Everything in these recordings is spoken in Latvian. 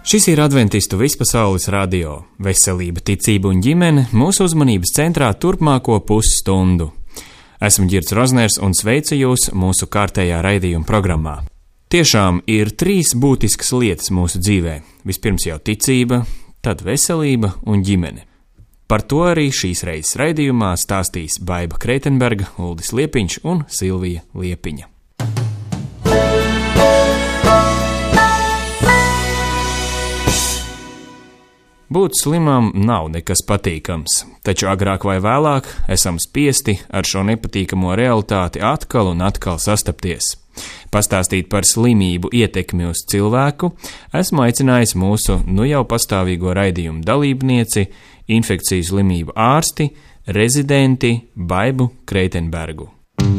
Šis ir Adventistu vispasaules radio. Veselība, ticība un ģimene mūsu uzmanības centrā turpmāko pusstundu. Esmu Girts Rozners un sveicu jūs mūsu kārtējā raidījuma programmā. Tiešām ir trīs būtiskas lietas mūsu dzīvē. Vispirms jau ticība, tad veselība un ģimene. Par to arī šīs reizes raidījumā stāstīs Baiba Kreitenberga, Uldis Liepiņš un Silvija Liepiņa. Būt slimam nav nekas patīkams, taču agrāk vai vēlāk esam spiesti ar šo nepatīkamo realitāti atkal un atkal sastapties. Pastāstīt par slimību ietekmi uz cilvēku esmu aicinājis mūsu jau pastāvīgo raidījumu dalībnieci, infekciju slimību ārsti, rezidenti Baibu Kreitenbergu.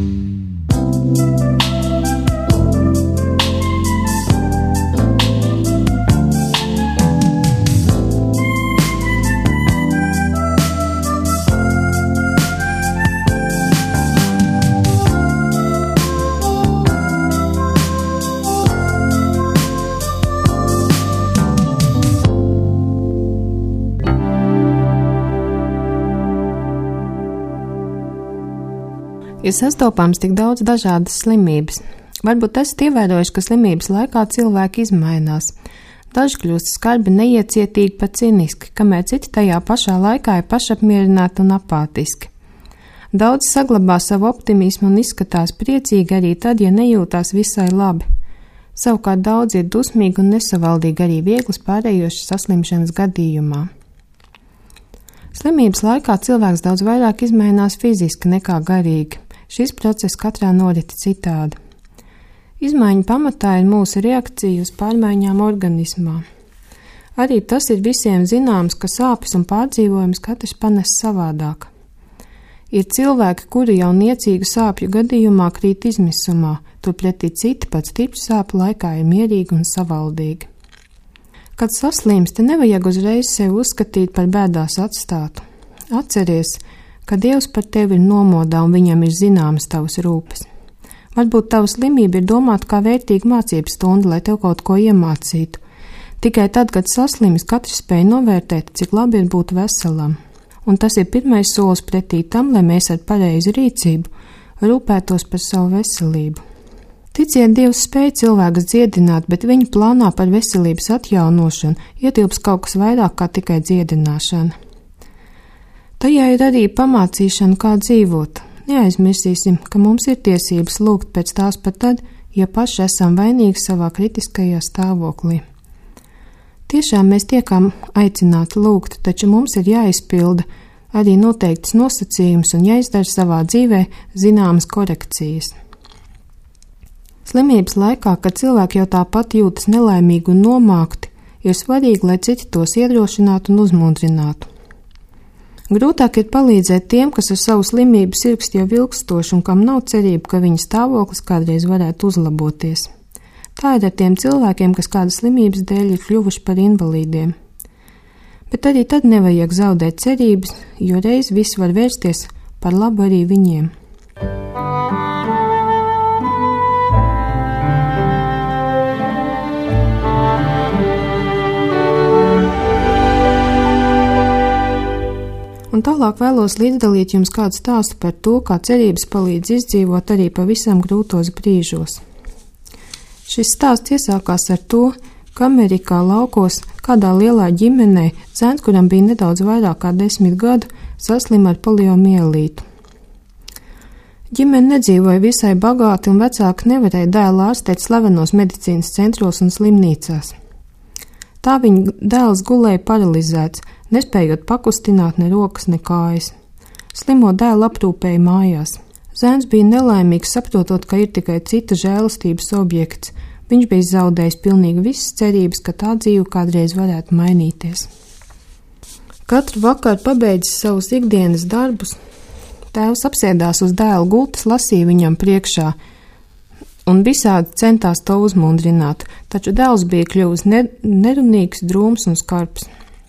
Ir sastopams tik daudz dažādas slimības. Varbūt esat ievērojuši, ka slimības laikā cilvēki izmainās. Daži kļūst skarbi, neiecietīgi, pat ciniski, kamēr citi tajā pašā laikā ir pašapmierināti un apātiski. Daudzi saglabā savu optimismu un izskatās priecīgi arī tad, ja nejūtās visai labi. Savukārt daudzi ir dusmīgi un nesavaldīgi arī vieglas pārējošas saslimšanas gadījumā. Slimības laikā cilvēks daudz vairāk izmainās fiziski nekā garīgi. Šis process katrā norita citādi. Izmaiņu pamatā ir mūsu reakcija uz pārmaiņām organismā. Arī tas ir visiem zināms, ka sāpes un pārdzīvojums katrs panes savādāk. Ir cilvēki, kuri jau niecīgu sāpju gadījumā krīt izmisumā, turpretī citi pat stipru sāpju laikā ir mierīgi un savaldīgi. Kad saslimsti, nevajag uzreiz sevi uzskatīt par bēdās atstātu. Atceries, ka Dievs par tevi ir nomodā un viņam ir zināmas tavas rūpes. Varbūt tava slimība ir domāta kā vērtīga mācības stunda, lai tev kaut ko iemācītu. Tikai tad, kad saslimis, katrs spēj novērtēt, cik labi ir būt veselam. Un tas ir pirmais solis pretī tam, lai mēs ar pareizu rīcību rūpētos par savu veselību. Ticiet, Dievs spēj cilvēkus dziedināt, bet viņa plānā par veselības atjaunošanu ietilps kaut kas vairāk kā tikai dziedināšana. Tajā ir arī pamācīšana, kā dzīvot. Neaizmirsīsim, ka mums ir tiesības lūgt pēc tās pat tad, ja paši esam vainīgi savā kritiskajā stāvoklī. Tiešām mēs tiekam aicināti lūgt, taču mums ir jāizpilda arī noteikts nosacījums un jāizdara savā dzīvē zināmas korekcijas. Slimības laikā, kad cilvēki jau tāpat jūtas nelaimīgi un nomākti, ir svarīgi, lai citi tos iedrošinātu un uzmundrinātu. Grūtāk ir palīdzēt tiem, kas ar savu slimību sirgst jau ilgstoši un kam nav cerība, ka viņa stāvoklis kādreiz varētu uzlaboties. Tā ir ar tiem cilvēkiem, kas kādas slimības dēļ ir kļuvuši par invalīdiem. Bet arī tad nevajag zaudēt cerības, jo reiz viss var vērsties par labu arī viņiem. Un tālāk vēlos līdzdalīt jums kādu stāstu par to, kā cerības palīdz izdzīvot arī pavisam grūtos brīžos. Šis stāsts iesākās ar to, ka Amerikā laukos kādā lielā ģimenē zēns, kuram bija nedaudz vairāk kā 10 gadu, saslima ar poliomielītu. Ģimene nedzīvoja visai bagāti un vecāki nevarēja dēlu ārstēt slavenos medicīnas centros un slimnīcās. Tā viņa dēls gulēja paralizēts, nespējot pakustināt ne rokas, ne kājas. Slimo dēlu aprūpēja mājās. Zēns bija nelaimīgs, saprotot, ka ir tikai cita žēlastības objekts. Viņš bija zaudējis pilnīgi visas cerības, ka tā dzīve kādreiz varētu mainīties. Katru vakaru pabeidzis savus ikdienas darbus, tēvs apsēdās uz dēla gultas, lasīja viņam priekšā un visādi centās to uzmundrināt, taču dēls bija kļuvis nerunīgs, drūms un skarbs.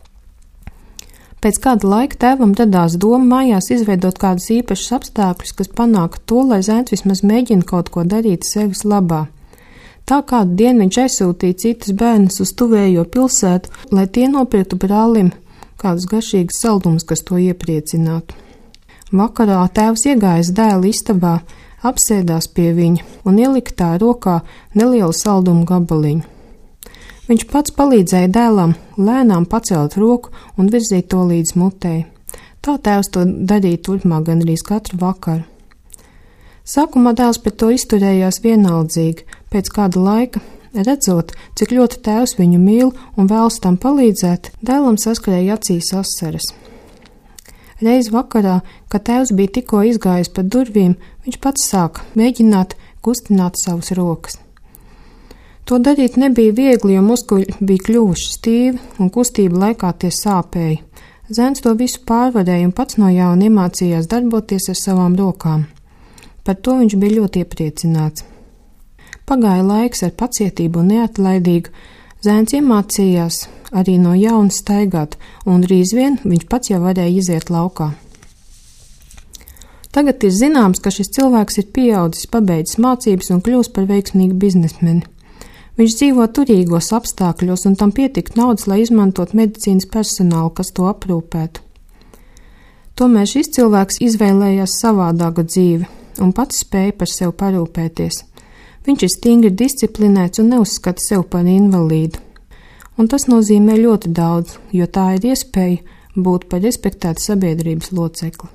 Pēc kāda laika tēvam radās doma mājās izveidot kādus īpašus apstākļus, kas panāktu to, lai zēns vismaz mēģina kaut ko darīt sevis labā. Tā kādu dienu viņš aizsūtīja citus bērnus uz tuvējo pilsētu, lai tie nopirktu brālim kādus garšīgus saldumus, kas to iepriecinātu. Vakarā tēvs iegājis dēla istabā, apsēdās pie viņa un ielika tā rokā nelielu saldumu gabaliņu. Viņš pats palīdzēja dēlam lēnām pacelt roku un virzīt to līdz mutei. Tā tēvs to darīja turpmāk gandrīz katru vakaru. Sākumā dēls pret to izturējās vienaldzīgi, pēc kāda laika, redzot, cik ļoti tēvs viņu mīl un vēlas tam palīdzēt, dēlam saskrēja acīs asaras. Reiz vakarā, kad tēvs bija tikko izgājis pa durvīm, viņš pats sāka mēģināt kustināt savas rokas. To darīt nebija viegli, jo muskuļi bija kļuvuši stīvi un kustība laikā tie sāpēja. Zēns to visu pārvarēja un pats no jauna iemācījās darboties ar savām rokām. Par to viņš bija ļoti iepriecināts. Pagāja laiks ar pacietību un neatlaidīgu, zēns iemācījās arī no jauna staigāt, un drīz vien viņš pats jau varēja iziet laukā. Tagad ir zināms, ka šis cilvēks ir pieaudzis, pabeidzis mācības un kļūst par veiksmīgu biznesmeni. Viņš dzīvo turīgos apstākļos, un tam pietika naudas, lai izmantot medicīnas personālu, kas to aprūpētu. Tomēr šis cilvēks izvēlējās savādāku dzīvi un pats spēja par sevi parūpēties. Viņš ir stingri disciplinēts un neuzskata sevi par invalīdu. Un tas nozīmē ļoti daudz, jo tā ir iespēja būt par respektētu sabiedrības locekli.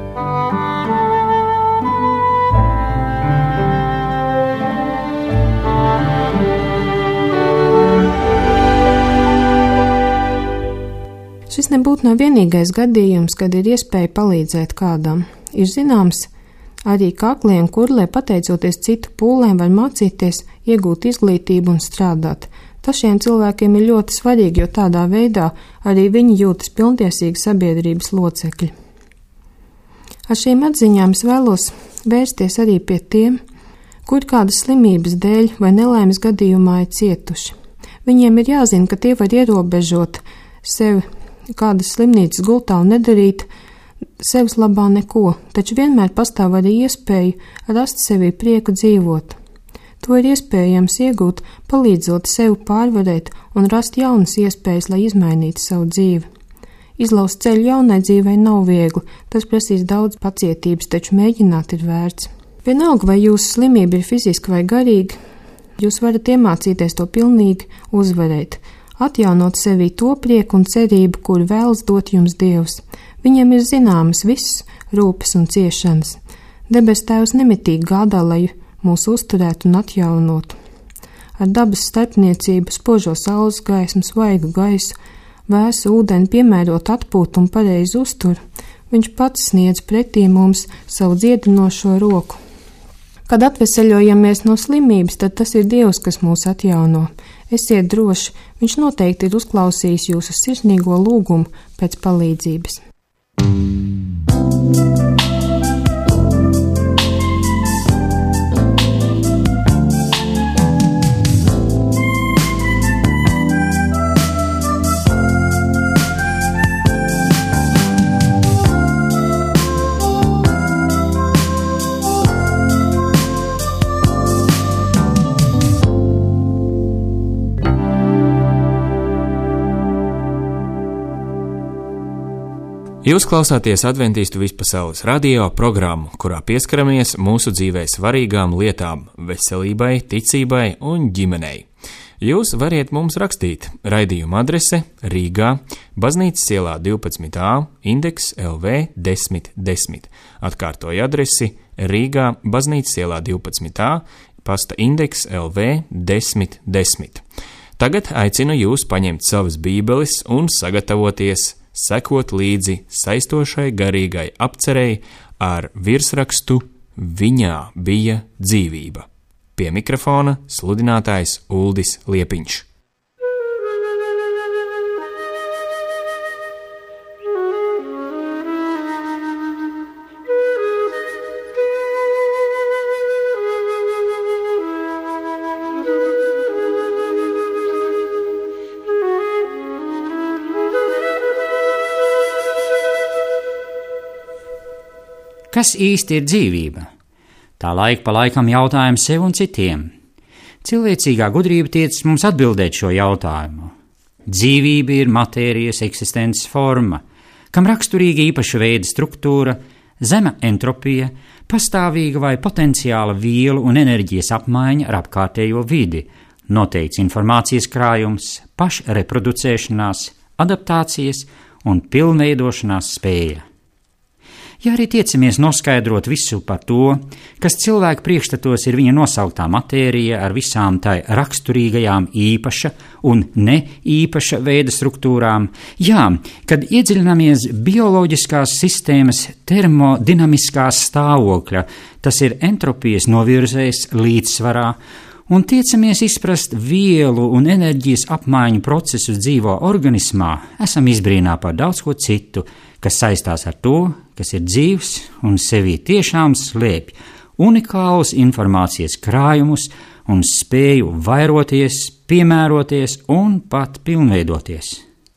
Šis nebūtu nav vienīgais gadījums, kad ir iespēja palīdzēt kādam. Ir zināms, arī kaklie un kurlē, pateicoties citu pūlēm, var mācīties, iegūt izglītību un strādāt. Tas šiem cilvēkiem ir ļoti svarīgi, jo tādā veidā arī viņi jūtas pilntiesīgi sabiedrības locekļi. Ar šīm atziņām es vēlos vērsties arī pie tiem, kuri kādas slimības dēļ vai nelaimes gadījumā ir cietuši. Viņiem ir jāzina, ka tie var ierobežot sevi kādas slimnīcas gultā un nedarīt sevis labā neko, taču vienmēr pastāv arī iespēja rast sevī prieku dzīvot. To ir iespējams iegūt, palīdzot sevi pārvarēt un rast jaunas iespējas, lai izmainītu savu dzīvi. Izlaust ceļu jaunai dzīvei nav viegli, tas prasīs daudz pacietības, taču mēģināt ir vērts. Vienalga, vai jūsu slimība ir fiziska vai garīga, jūs varat iemācīties to pilnīgi uzvarēt, atjaunot sevī to prieku un cerību, kuru vēlas dot jums Dievs. Viņam ir zināmas visas rūpes un ciešanas. Debes Tēvs nemitīgi gādā, lai mūs uzturētu un atjaunotu. Ar dabas starpniecību, spožo saules gaismu, svaigu gaisu, vēsu ūdeni, piemērot atpūtu un pareizu uzturu, viņš pats sniedz pretī mums savu dziedinošo roku. Kad atveseļojamies no slimības, tad tas ir Dievs, kas mūs atjauno. Esiet droši, viņš noteikti ir uzklausījis jūsu sirsnīgo lūgumu pēc palīdzības. Jūs klausāties Adventistu vispasaules radio programmu, kurā pieskaramies mūsu dzīvē svarīgām lietām – veselībai, ticībai un ģimenei. Jūs variet mums rakstīt. Raidījuma adrese Rīgā, Baznīcas ielā 12a, indeks LV 1010. Atkārtoju adresi Rīgā, Baznīcas ielā 12a, pasta indeks LV 1010. Tagad aicinu jūs paņemt savas bībeles un sagatavoties sekot līdzi saistošai garīgai apcerei ar virsrakstu Viņā bija dzīvība. Pie mikrofona sludinātājs Uldis Liepiņš. Kas īsti ir dzīvība? Tā laika pa laikam jautājam sev un citiem. Cilvēcīgā gudrība tiec mums atbildēt šo jautājumu. Dzīvība ir matērijas eksistences forma, kam raksturīga īpaša veida struktūra, zema entropija, pastāvīga vai potenciāla vielu un enerģijas apmaiņa ar apkārtējo vidi, noteikts informācijas krājums, pašreproducēšanās, adaptācijas un pilnveidošanās spēja. Ja arī tiecamies noskaidrot visu par to, kas cilvēku priekšstatos ir viņa nosauktā matērija ar visām tai raksturīgajām īpaša un ne īpaša veida struktūrām, kad iedziļināmies bioloģiskās sistēmas termodinamiskās stāvokļa, tas ir entropijas novirzējs līdzsvarā, un tiecamies izprast vielu un enerģijas apmaiņu procesus dzīvo organismā, esam izbrīnā par daudz ko citu, kas saistās ar to, kas ir dzīvs un sevī tiešām slēpj unikālus informācijas krājumus un spēju vairoties, piemēroties un pat pilnveidoties.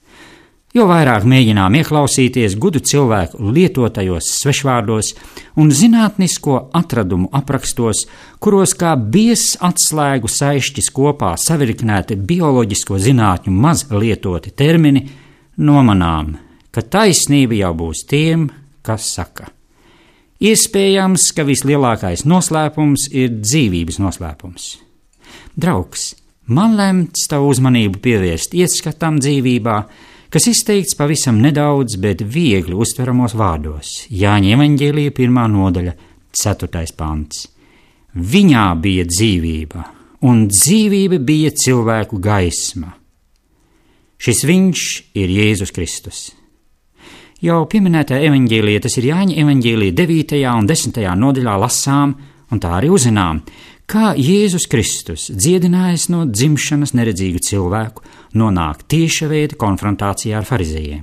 Jo vairāk mēģinām ieklausīties gudu cilvēku lietotajos svešvārdos un zinātnisko atradumu aprakstos, kuros kā biezs atslēgu saišķis kopā savirknēti bioloģisko zinātņu maz lietoti termini, nomanām, ka taisnība jau būs tiem, kas saka. Iespējams, ka vislielākais noslēpums ir dzīvības noslēpums. Draugs, man lemts tavu uzmanību pievērst ieskatam dzīvībā, kas izteikts pavisam nedaudz, bet viegli uztveramos vārdos. Jāņa evaņģēlija 1. nodaļa, 4. pants. Viņā bija dzīvība, un dzīvība bija cilvēku gaisma. Šis viņš ir Jēzus Kristus. Jau pieminētā evaņģēlija, tas ir Jāņa evaņģēlija 9. un 10. nodaļā lasām, un tā arī uzzinām, kā Jēzus Kristus, dziedinājis no dzimšanas neredzīgu cilvēku, nonāk tieša veida konfrontācijā ar farizējiem.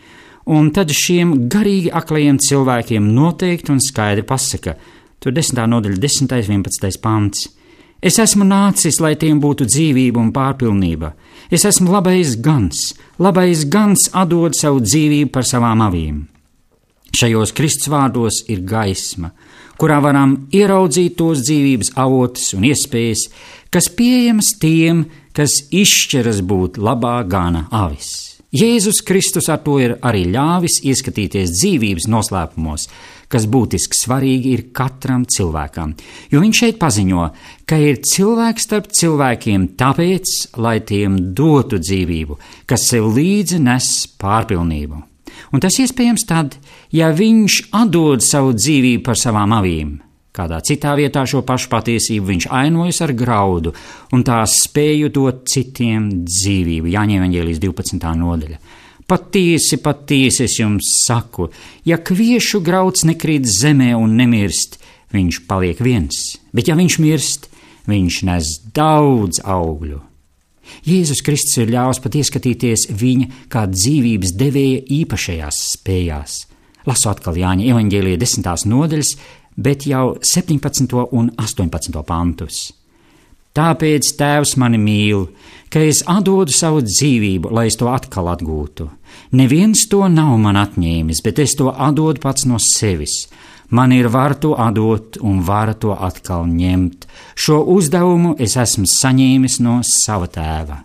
Un tad šiem garīgi aklajiem cilvēkiem noteikti un skaidri pasaka, tur 10. nodaļa, 10. 11. pants. Es esmu nācis, lai tiem būtu dzīvība un pārpilnība. Es esmu labais gans atdod savu dzīvību par savām avīm. Šajos Kristus vārdos ir gaisma, kurā varam ieraudzīt tos dzīvības avotus un iespējas, kas pieejamas tiem, kas izšķiras būt labā gana avis. Jēzus Kristus ar to ir arī ļāvis ieskatīties dzīvības noslēpumos, kas būtiski svarīgi ir katram cilvēkam, jo viņš šeit paziņo, ka ir cilvēks starp cilvēkiem tāpēc, lai tiem dotu dzīvību, kas sev līdzi nes pārpilnību. Un tas iespējams tad, ja viņš atdod savu dzīvību par savām avīm. Kādā citā vietā šo pašu patiesību viņš ainojas ar graudu un tās spēju dot citiem dzīvību. Jāņa evaņģēlijas 12. nodaļa. Patiesi, patiesi es jums saku, ja kviešu grauds nekrīt zemē un nemirst, viņš paliek viens, bet ja viņš mirst, viņš nes daudz augļu. Jēzus Kristus ir ļāvis pat ieskatīties viņa kā dzīvības devēja īpašajās spējās. Lasu atkal Jāņa evaņģēlija 10. nodaļas, bet jau 17. un 18. pantus. Tāpēc Tēvs mani mīl, ka es atdodu savu dzīvību, lai es to atkal atgūtu. Neviens to nav man atņēmis, bet es to atdodu pats no sevis. Man ir var to atdot un vara to atkal ņemt. Šo uzdevumu es esmu saņēmis no sava Tēva.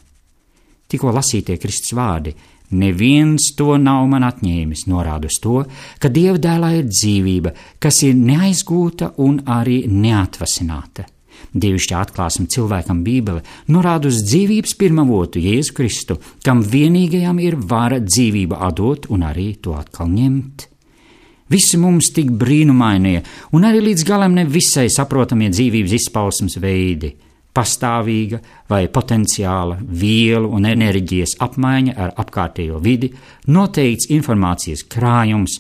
Tikko lasītie Kristus vārdi, neviens to nav man atņēmis, norāda uz to, ka Dieva dēlā ir dzīvība, kas ir neaizgūta un arī neatvasināta. Dievišķā atklāsme cilvēkam Bībele norāda uz dzīvības pirmavotu Jēzu Kristu, kam vienīgajam ir vara dzīvību atdot un arī to atkal ņemt. Visi mums tik brīnumainie un arī līdz galam ne visai saprotamie dzīvības izpausmes veidi, pastāvīga vai potenciāla vielu un enerģijas apmaiņa ar apkārtējo vidi, noteikts informācijas krājums,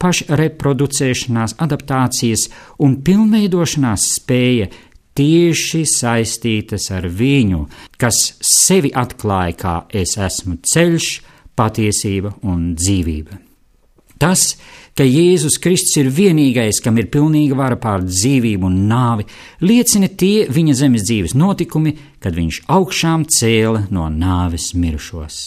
pašreproducēšanās, adaptācijas un pilnveidošanās spēja tieši saistītas ar viņu, kas sevi atklāja kā es esmu ceļš, patiesība un dzīvība. Tas, ka Jēzus Kristus ir vienīgais, kam ir pilnīga vara pār dzīvību un nāvi, liecina tie viņa zemes dzīves notikumi, kad viņš augšām cēla no nāves mirušos.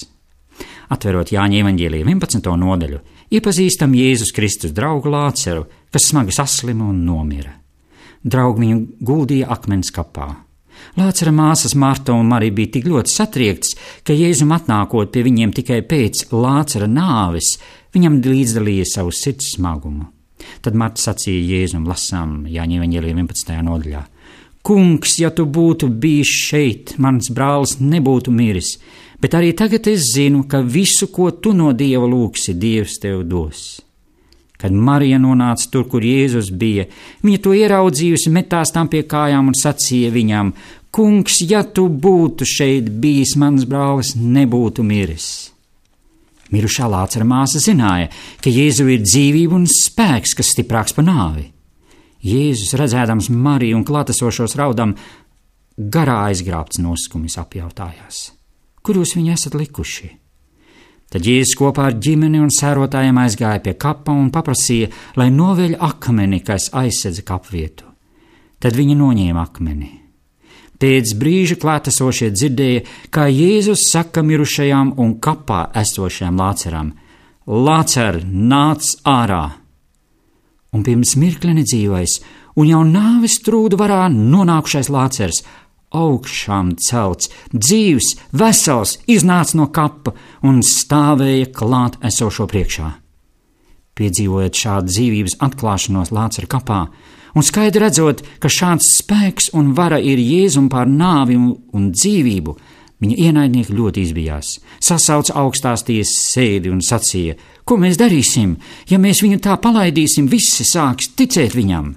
Atverot Jāņa evaņģēlija 11. nodaļu, iepazīstam Jēzus Kristus draugu Lāceru, kas smagi saslima un nomira. Draugi viņu guldīja akmens kapā. Lācara māsas Marta un Marija bija tik ļoti satriektas, ka Jēzum atnākot pie viņiem tikai pēc Lācara nāves, viņam līdzdalīja savu sirds smagumu. Tad Marta sacīja Jēzum, lasām Jāņa evaņģēlijā 11. nodaļā: Kungs, ja tu būtu bijis šeit, mans brālis nebūtu miris, bet arī tagad es zinu, ka visu, ko tu no Dieva lūgsi, Dievs tev dos. Kad Marija nonāca tur, kur Jēzus bija, viņa to ieraudzījusi, metās tam pie kājām un sacīja viņam: Kungs, ja tu būtu šeit bijis, mans brālis nebūtu miris. Mirušā Lācara māsa zināja, ka Jēzu ir dzīvība un spēks, kas stiprāks par nāvi. Jēzus, redzēdams Mariju un klātesošos raudam, garā aizgrābts noskumis apjautājās: Kur jūs viņu esat likuši? Tad Jēzus kopā ar ģimeni un sērotājiem aizgāja pie kapa un paprasīja, lai noveļ akmeni, kas aizsedza kapvietu. Tad viņi noņēma akmeni. Pēc brīža klātesošie dzirdēja, kā Jēzus saka mirušajām un kapā esošajām Lācaram: Lācar, nāc ārā! Un pirms mirkļa nedzīvais un jau nāves trūdu varā nonākušais Lācars, augšām celts, dzīvs, vesels, iznāca no kapa un stāvēja klāt esošo priekšā. Piedzīvojot šādu dzīvības atklāšanos Lācara kapā un skaidri redzot, ka šāds spēks un vara ir Jēzum pār nāvi un dzīvību, viņa ienaidnieki ļoti izbijās, sasauca augstās tiesas sēdi un sacīja: Ko mēs darīsim, ja mēs viņu tā palaidīsim, visi sāks ticēt viņam?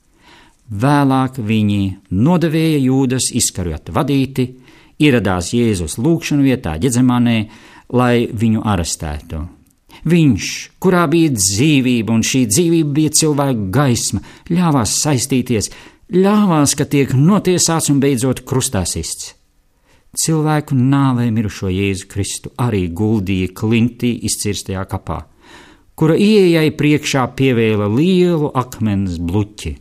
Vēlāk viņi nodevēja Jūdas Iskariota vadīti, ieradās Jēzus lūgšanu vietā Ģedzemanē, lai viņu arestētu. Viņš, kurā bija dzīvība, un šī dzīvība bija cilvēku gaisma, ļāvās saistīties, ļāvās, ka tiek notiesāts un beidzot krustā sists. Cilvēku nāvē mirušo Jēzu Kristu arī guldīja klintī izcirstajā kapā, kura ieejai priekšā pievēla lielu akmens bluķi.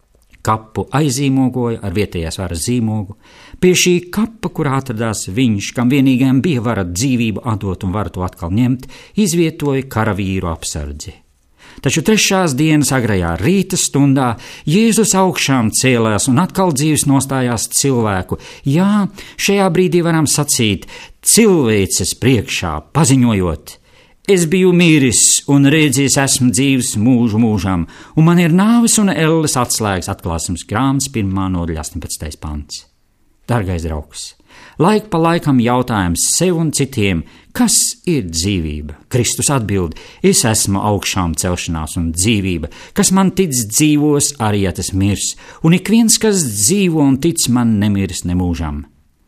Kapu aizīmogoja ar vietējās varas zīmogu. Pie šī kapa, kur atradās viņš, kam vienīgajam bija vara dzīvību atdot un varu to atkal ņemt, izvietoja karavīru apsardzi. Taču 3. dienas agrajā rīta stundā Jēzus augšām cēlās un atkal dzīves nostājās cilvēku. Jā, šajā brīdī varam sacīt cilvēces priekšā, paziņojot: Es biju miris un redzējis, esmu dzīves mūžu mūžam, un man ir nāves un elles atslēgas atklāsmes grāmatas 1. nodaļa 18. pants. Dargais draugs, laik pa laikam jautājums sev un citiem, kas ir dzīvība? Kristus atbild: Es esmu augšām celšanās un dzīvība, kas man tic dzīvos, arī ja tas mirs, un ik viens, kas dzīvo un tic man, nemirs nemūžam.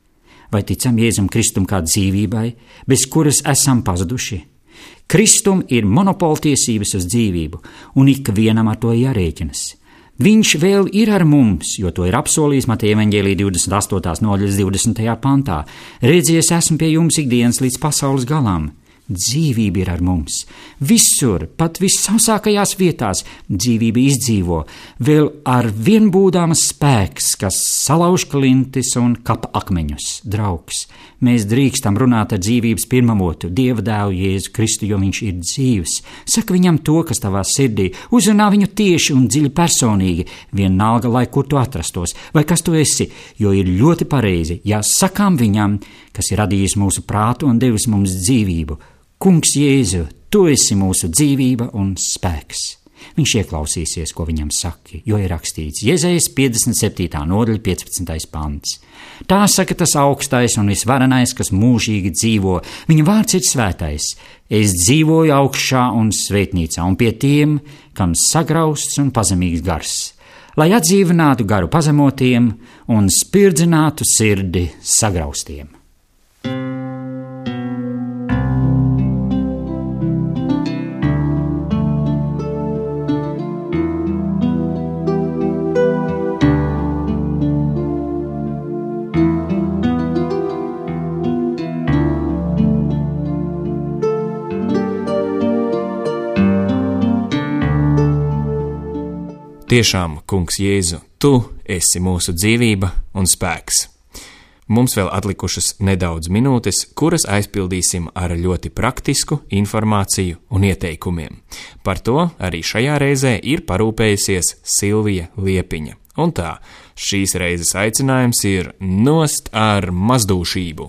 Vai ticam Jēzum Kristum kā dzīvībai, bez kuras esam pazuduši? Kristum ir monopoltiesības uz dzīvību, un ikvienam ar to jārēķinas. Viņš vēl ir ar mums, jo to ir apsolījis Mateja evaņģēlijā 28. nodaļas 20. pantā. Redzies, esmu pie jums ikdienas līdz pasaules galam. Dzīvība ir ar mums. Visur, pat vissausākajās vietās, dzīvība izdzīvo, vēl ar vienbūdāmas spēks, kas salauž klintis un kapa akmeņus. Draugs, mēs drīkstam runāt ar dzīvības pirmamotu, Dieva dēlu Jēzu Kristu, jo viņš ir dzīvs. Saka viņam to, kas tavā sirdī, uzrunā viņu tieši un dziļi personīgi, vienalga, lai kur tu atrastos, vai kas tu esi, jo ir ļoti pareizi, ja sakām viņam, kas ir radījis mūsu prātu un devis mums dzīvību. Kungs Jēzu, tu esi mūsu dzīvība un spēks. Viņš ieklausīsies, ko viņam saki, jo ir rakstīts Jezejas 57. nodaļa 15. pants. Tā saka tas augstais un visvarenais, kas mūžīgi dzīvo. Viņa vārds ir svētais. Es dzīvoju augšā un svētnīcā, un pie tiem, kam sagrausts un pazemīgs gars, lai atdzīvinātu garu pazemotiem un spirdzinātu sirdi sagraustiem. Tiešām, Kungs Jēzu, Tu esi mūsu dzīvība un spēks. Mums vēl atlikušas nedaudz minūtes, kuras aizpildīsim ar ļoti praktisku informāciju un ieteikumiem. Par to arī šajā reizē ir parūpējusies Silvija Liepiņa, Un tā, šīs reizes aicinājums ir nost ar mazdūšību.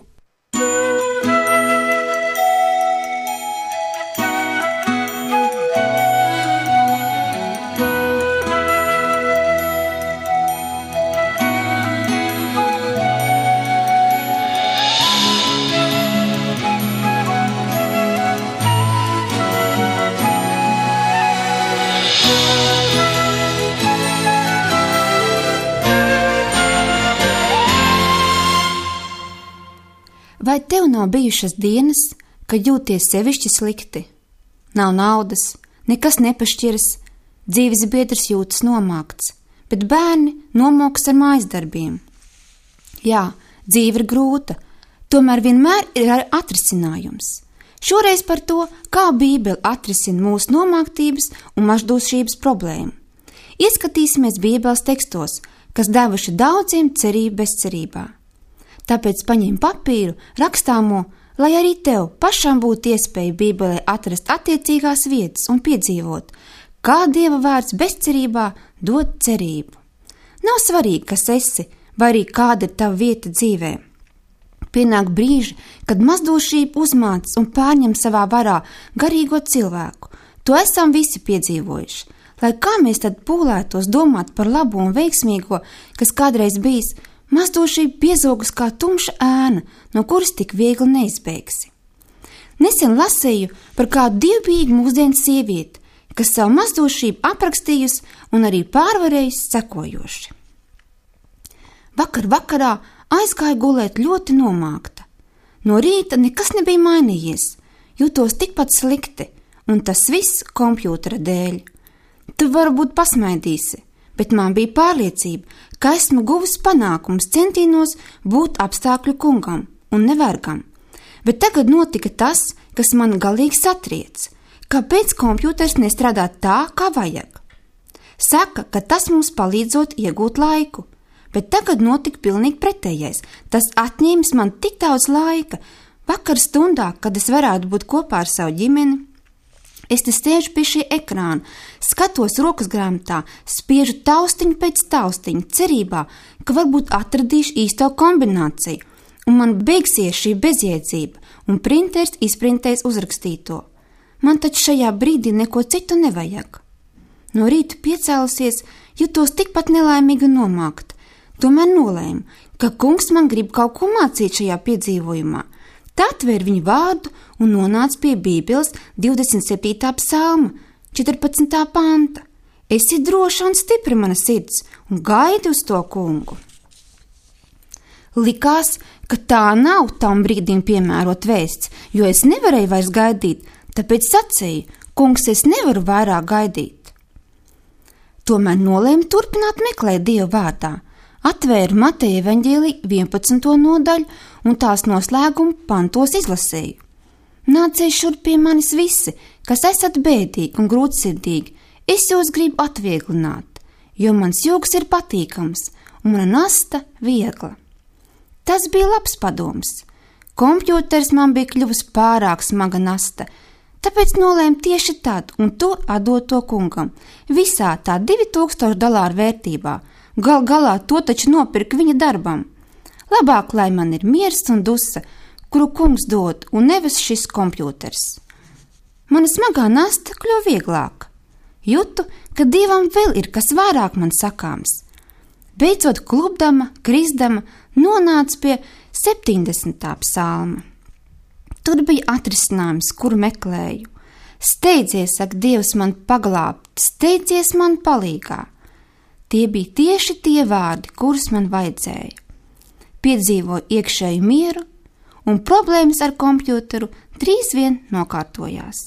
Vai tev nav bijušas dienas, kad jūties sevišķi slikti? Nav naudas, nekas nepašķiras, dzīves biedrs jūtas nomākts, bet bērni nomoks ar mājasdarbiem. Jā, dzīve ir grūta, tomēr vienmēr ir atrisinājums. Šoreiz par to, kā Bībele atrisina mūsu nomāktības un maždūšības problēmu. Ieskatīsimies Bībeles tekstos, kas devuši daudziem cerību bezcerībā. Tāpēc paņem papīru, rakstāmo, lai arī tev pašam būtu iespēja Bībelē atrast attiecīgās vietas un piedzīvot, kā Dieva vārds bezcerībā dod cerību. Nav svarīgi, kas esi, vai arī kāda ir tava vieta dzīvē. Pienāk brīži, kad mazdūšība uzmāc un pārņem savā varā garīgo cilvēku. To esam visi piedzīvojuši. Lai kā mēs tad pūlētos domāt par labo un veiksmīgo, kas kādreiz bijis, mazdūšība piezogas kā tumša ēna, no kuras tik viegli neizbēgsi. Nesen lasīju par kādu dievbijīgu mūsdienu sievieti, kas savu mazdūšību aprakstījusi un arī pārvarējusi sekojoši. Vakarā aizgāju gulēt ļoti nomākta. No rīta nekas nebija mainījies, jutos tikpat slikti, un tas viss kompjūtera dēļ. Tu varbūt pasmaidīsi, bet man bija pārliecība, ka esmu guvis panākums centienos būt apstākļu kungam un nevergam. Bet tagad notika tas, kas man galīgi satriec. Kāpēc kompjūters nestrādā tā, kā vajag? Saka, ka tas mums palīdzot iegūt laiku, bet tagad notika pilnīgi pretējais. Tas atņēmis man tik daudz laika. Vakar stundā, kad es varētu būt kopā ar savu ģimeni, es te sēžu pie šī ekrāna, skatos rokas grāmatā, spiežu taustiņu pēc taustiņa, cerībā, ka varbūt atradīšu īsto kombināciju, un man beigsies šī bezjēdzība, un printers izprintēs uzrakstīto. Man taču šajā brīdī neko citu nevajag. No rīta piecēlusies, jutos tikpat nelaimīgi un nomākta. Tomēr nolēmu, ka kungs man grib kaut ko mācīt šajā piedzīvojumā. Tā atvēra viņu vārdu un nonāca pie Bībeles 27. psalma, 14. panta. Esi droša un stipra mana sirds un gaidi uz to kungu. Likās, ka tā nav tam brīdim piemērot vēsts, jo es nevarēju vairs gaidīt, tāpēc sacīju, kungs, es nevaru vairāk gaidīt. Tomēr nolēmu turpināt meklēt Dieva vārdā. Atvēru Mateja evaņģēlija 11. nodaļu un tās noslēgumu pantos izlasēju. Nāciet šurp pie manis visi, kas esat bēdīgi un grūtsirdīgi, es jūs gribu atvieglināt, jo mans jūgs ir patīkams un mana nasta viegla. Tas bija labs padoms. Kompjūters man bija kļuvis pārāk smaga nasta, tāpēc nolēmu tieši tad un to atdot to kungam, visā tā $2000 vērtībā. Gal galā to taču nopirka viņa darbam. Labāk, lai man ir miers un dusa, kuru kungs dod, un nevis šis kompjūters. Mana smagā nasta kļuva vieglāka. Jutu, ka Dievam vēl ir kas vairāk man sakāms. Beidzot klupdama, krisdama, nonāca pie 70. psalma. Tur bija atrisinājums, kuru meklēju. Steidzies, saka Dievs, man paglābt, steidzies man palīgā. Tie bija tieši tie vārdi, kurus man vajadzēja. Piedzīvoju iekšēju mieru, un problēmas ar kompjūteru drīz vien nokārtojās.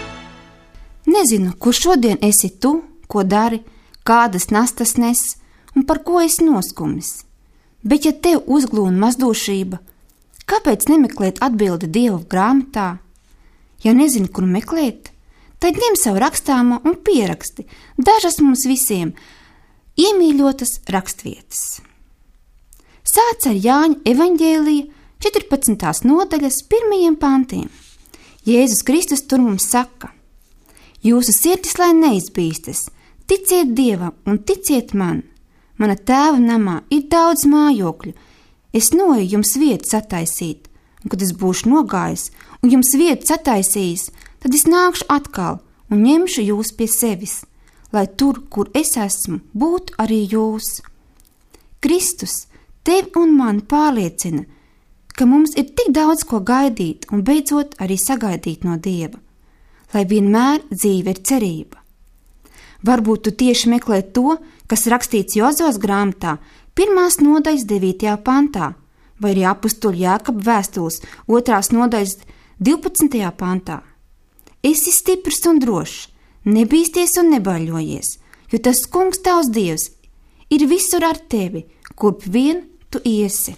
Nezinu, kur šodien esi tu, ko dari, kādas nastas nes un par ko esi noskumis. Bet ja tev uzglūna mazdošība, kāpēc nemeklēt atbildi Dieva grāmatā? Ja nezini, kur meklēt, tad ņem savu rakstāmo un pieraksti dažas mums visiem iemīļotas rakstvietas. Sāc ar Jāņa evaņģēlija 14. nodaļas 1. pantiem. Jēzus Kristus tur mums saka: Jūsu sirdis lai neizbīstas, ticiet Dievam un ticiet man. Mana tēva namā ir daudz mājokļu. Es noeju jums vietu sataisīt, un kad es būšu nogājis un jums vietu sataisījis, tad es nākšu atkal un ņemšu jūs pie sevis, lai tur, kur es esmu, būtu arī jūs. Kristus tevi un mani pārliecina, ka mums ir tik daudz ko gaidīt un beidzot arī sagaidīt no Dieva, lai vienmēr dzīve ir cerība. Varbūt tu tieši meklē to, kas rakstīts Jozos grāmatā 1. nodaļas 9. pantā, vai arī apustuļa Jākaba vēstules 2. nodaļas 12. pantā. Esi stiprs un drošs, nebīsties un nebaļojies, jo tas Kungs tavs Dievs ir visur ar tevi, kurp vien tu iesi.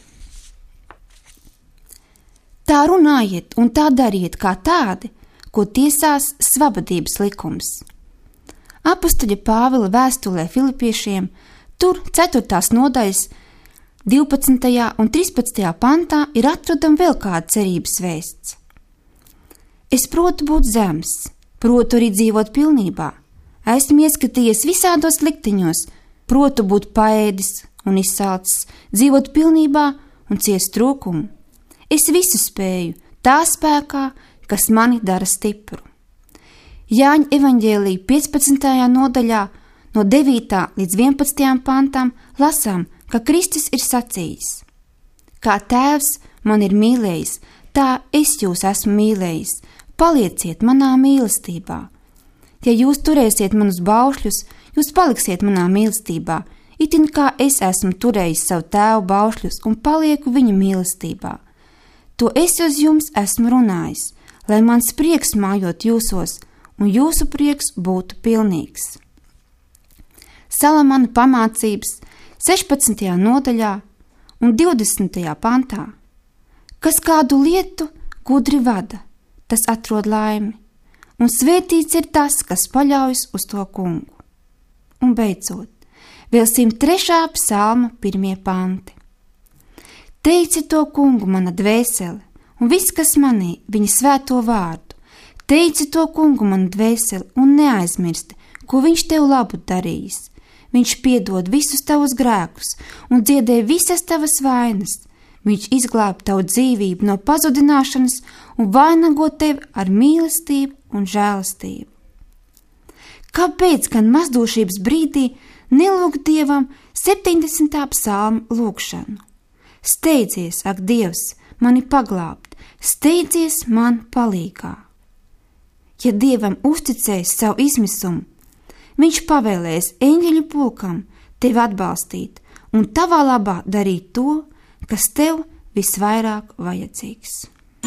Tā runājiet un tā dariet kā tādi, ko tiesās svabadības likums. Apustuļa Pāvila vēstulē Filipiešiem, tur 4. nodaļas 12. un 13. pantā ir atrodama vēl kāda cerības vēsts. Es protu būt zems, protu arī dzīvot pilnībā. Esmu ieskatījies visādos likteņos, protu būt paēdis un izsalcis, dzīvot pilnībā un ciest trūkumu. Es visu spēju tā spēkā, kas mani dara stipru. Jāņa evaņģēlija 15. nodaļā no 9. līdz 11. pantam lasām, ka Kristus ir sacījis: Kā tēvs man ir mīlējis, tā es jūs esmu mīlējis, palieciet manā mīlestībā. Ja jūs turēsiet manus baušļus, jūs paliksiet manā mīlestībā, itin kā es esmu turējis savu tēvu baušļus un palieku viņa mīlestībā. To es uz jums esmu runājis, lai mans prieks mājot jūsos, un jūsu prieks būtu pilnīgs. Salamana pamācības 16. nodaļā un 20. pantā. Kas kādu lietu gudri vada, tas atrod laimi, un svētīts ir tas, kas paļaujas uz to kungu. Un beidzot, vēl 103. psalma 1. panti. Teici to kungu mana dvēsele, un viss, kas manī, viņa svēto vārdu. Teici to kungu man dvēseli un neaizmirsti, ko viņš tev labu darījis. Viņš piedod visus tavus grēkus un dziedē visas tavas vainas. Viņš izglāb tavu dzīvību no pazudināšanas un vainago tevi ar mīlestību un žēlastību. Kāpēc gan mazdošības brīdī nelūgt Dievam 70. psalma lūgšanu? Steidzies, ak Dievs, mani paglābt, steidzies man palīgā. Ja Dievam uzticēs savu izmisumu, viņš pavēlēs eņģeļu pulkam tevi atbalstīt un tavā labā darīt to, kas tev visvairāk vajadzīgs.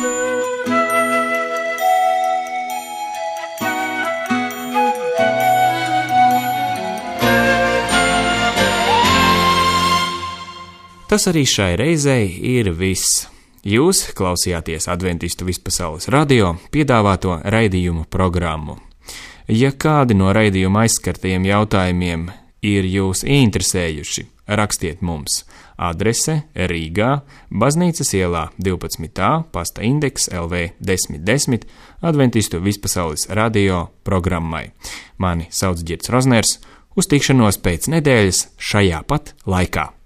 Tas arī šai reizei ir viss. Jūs klausījāties Adventistu vispasaules radio piedāvāto raidījumu programmu. Ja kādi no raidījuma aizskartajiem jautājumiem ir jūs interesējuši, rakstiet mums. Adrese Rīgā, Baznīcas ielā 12. pasta indeks LV 1010 Adventistu vispasaules radio programmai. Mani sauc Girts Rozners, uz tikšanos pēc nedēļas šajā pat laikā.